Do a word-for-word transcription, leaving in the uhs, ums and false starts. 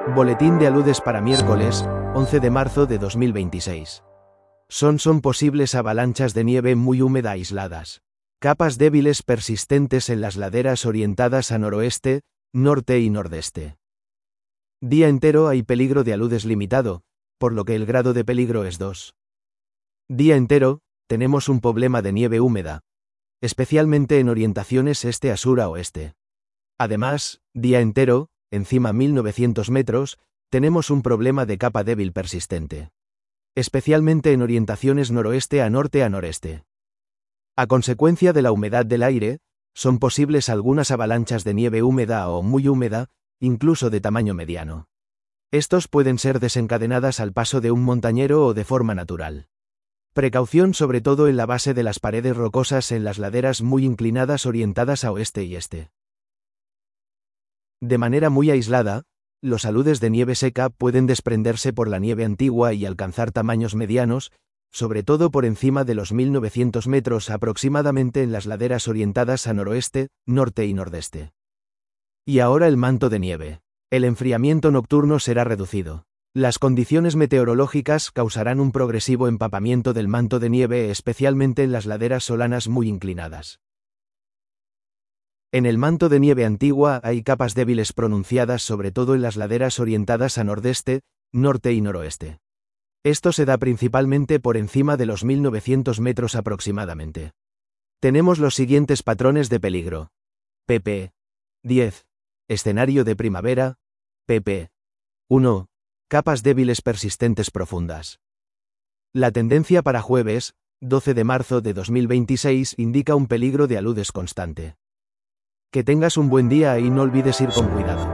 Boletín de aludes para miércoles, once de marzo de dos mil veintiséis. Son son posibles avalanchas de nieve muy húmeda aisladas. Capas débiles persistentes en las laderas orientadas a noroeste, norte y nordeste. Día entero hay peligro de aludes limitado, por lo que el grado de peligro es dos. Día entero, tenemos un problema de nieve húmeda, especialmente en orientaciones este a sur a oeste. Además, día entero, encima mil novecientos metros, tenemos un problema de capa débil persistente, especialmente en orientaciones noroeste a norte a noreste. A consecuencia de la humedad del aire, son posibles algunas avalanchas de nieve húmeda o muy húmeda, incluso de tamaño mediano. Estos pueden ser desencadenadas al paso de un montañero o de forma natural. Precaución sobre todo en la base de las paredes rocosas en las laderas muy inclinadas orientadas a oeste y este. De manera muy aislada, los aludes de nieve seca pueden desprenderse por la nieve antigua y alcanzar tamaños medianos, sobre todo por encima de los mil novecientos metros aproximadamente en las laderas orientadas a noroeste, norte y nordeste. Y ahora el manto de nieve. El enfriamiento nocturno será reducido. Las condiciones meteorológicas causarán un progresivo empapamiento del manto de nieve, especialmente en las laderas solanas muy inclinadas. En el manto de nieve antigua hay capas débiles pronunciadas sobre todo en las laderas orientadas a nordeste, norte y noroeste. Esto se da principalmente por encima de los mil novecientos metros aproximadamente. Tenemos los siguientes patrones de peligro. pp. diez. Escenario de primavera. pp. uno. Capas débiles persistentes profundas. La tendencia para jueves, doce de marzo de dos mil veintiséis, indica un peligro de aludes constante. Que tengas un buen día y no olvides ir con cuidado.